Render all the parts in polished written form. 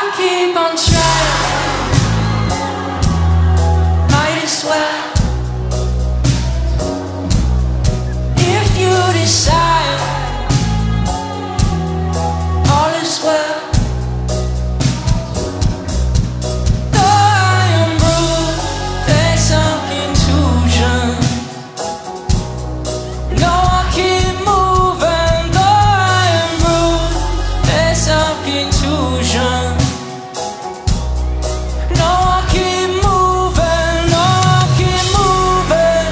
keep on trying. Might as well. If you decide, all is well. Though I am bruised, there's some contusion. No, I keep moving. Though I am bruised, there's some contusion. No, I keep moving. No, I keep moving.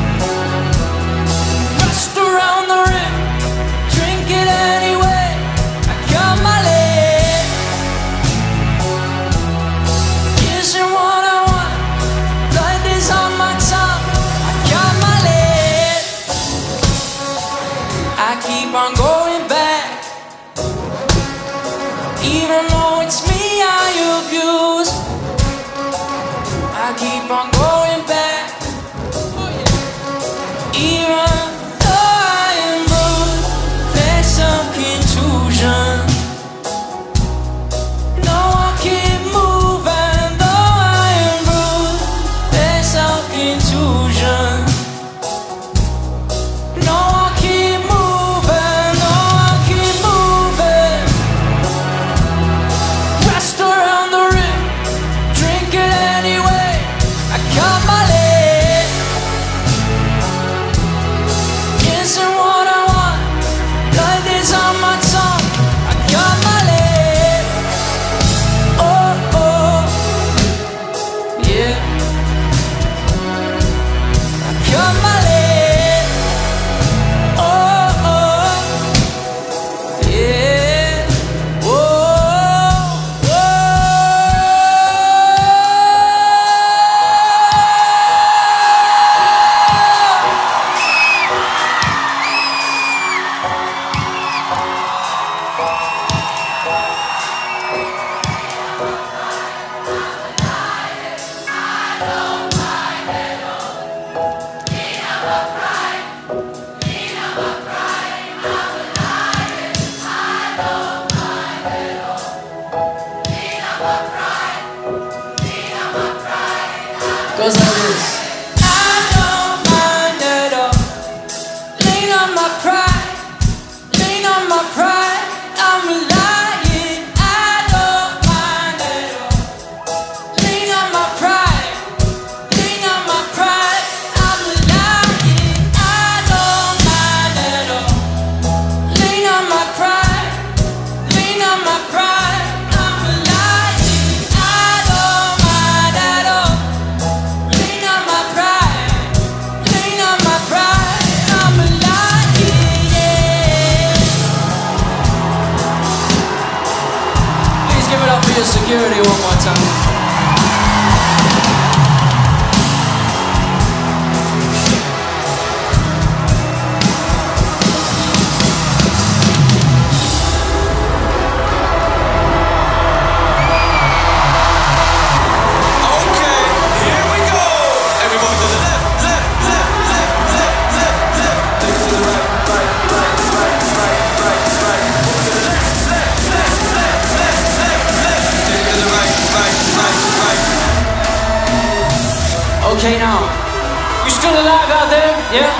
Rust around the rim, drink it anyway. I got my leg. Isn't what I want. Blood is on my tongue. I got my leg. I keep on going back, even though it's me I abuse. I keep on going back, even though I am bruised. There's some contusion. No, I keep moving, though I am bruised. There's some contusion. No, I keep moving. No, I keep moving. Rest around the rim, drink it anyway. I got my leg. Isn't what I want. Blood is on my tongue. I got my leg. Oh, oh, yeah. I got my leg. Oh, oh, yeah. Whoa, goes like this. I don't mind at all. Lean on my pride. Lean on my pride. I'm lying. I don't mind at all. Lean on my pride. Lean on my pride. I'm lying. I don't mind at all. Lean on my pride. Lean on my pride. I'm lying. I don't mind at all. Lean on my pride, lean on my pride, I'm lying, yeah. Please give it up for your security one more time. Okay, here we go. Everybody to the left, left, left, left, left, left, left. Take it to the right, right, right, right, right, right, right. Move to the left, left, left, left, left, left, left. Take it to the right, right, right, right. Okay, now, you still alive out there? Yeah?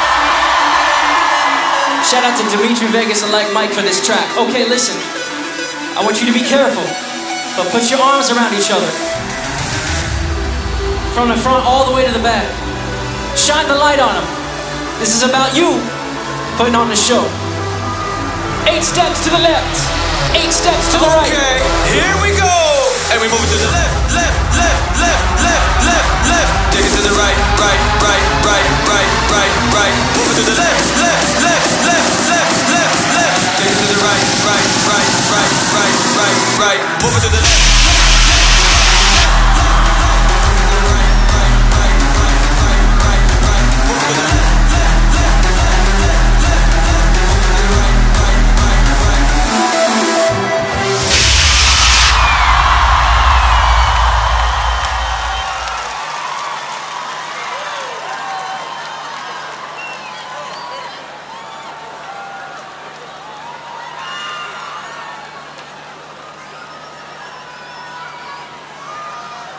Shout out to Dimitri Vegas and Like Mike for this track. Okay, listen, I want you to be careful, but put your arms around each other. From the front all the way to the back. Shine the light on them. This is about you putting on the show. 8 steps to the left, 8 steps to the right. Okay, here we go. And we move it to the left, left, left, left, left, left, left. Take it to the right, right, right, right, right, right, right. Move it to the left, left, left, left, left, left, left. Take it to the right, right, right, right, right, right, right. Move it to the left.